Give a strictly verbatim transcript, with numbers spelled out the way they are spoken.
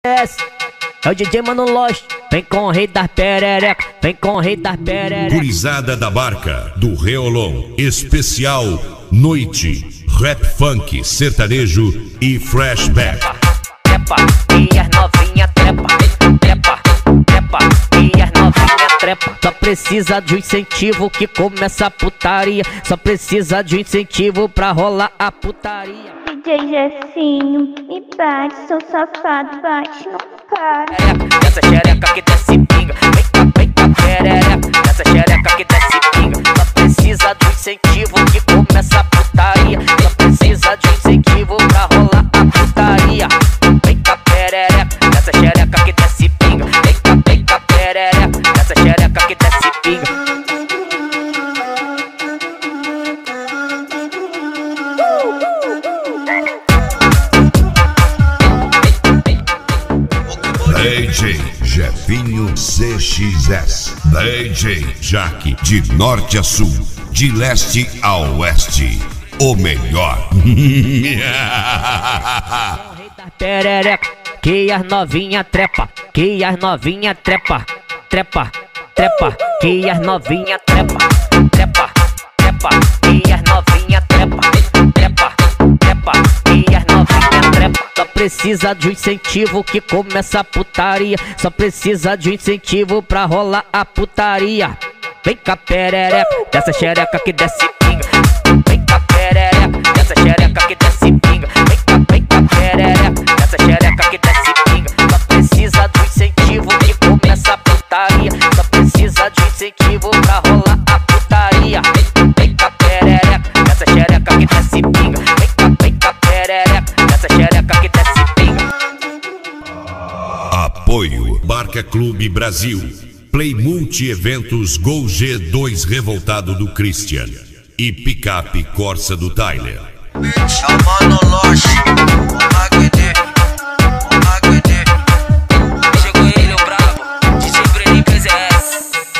É o D J Mano Lost, vem com o rei das perereca, vem com o rei das perereca. Gurizada da Barca, do Reolon, especial Noite, Rap Funk, Sertanejo e Flashback. Trepa, e as novinha trepa, trepa, trepa, e as novinha trepa. Só precisa de um incentivo que começa a putaria, só precisa de um incentivo pra rolar a putaria. D J Jefinho, me bate, sou safado, bate, não para. Essa xereca que desce pinga, vem cá, vem cá, perereca. Essa xereca que desce pinga, só precisa de um incentivo que começa a putaria, só precisa de um incentivo pra rolar a putaria. Vem cá, perereca, essa xereca que desce pinga, vem cá, vem cá, perereca. Essa xereca que desce pinga. D J Jefinho C X S, D J Jaque, de norte a sul, de leste a oeste, o melhor. Perereca, que as novinha trepa, que as novinha trepa, trepa, trepa, que as novinha trepa, trepa, trepa, que as novinha trepa, trepa, trepa, que as novinha trepa. Só precisa de um incentivo que começa a putaria, só precisa de um incentivo pra rolar a putaria. Vem cá, perereca, dessa xereca que desce pinga. Vem cá, perereca, dessa xereca que desce pinga. Vem cá, vem cá, perereca, dessa xereca que desce pinga. Só precisa de um incentivo que começa a putaria, só precisa de um incentivo pra rolar a putaria. Vem, vem cá, perereca, dessa xereca que desce pinga. Vem cá, vem cá, perereca, dessa xereca que desce pinga. Apoio Barca Clube Brasil, Play Multi Eventos Gol G dois Revoltado do Christian e Picape Corsa do Tyler. É o Mano Lost.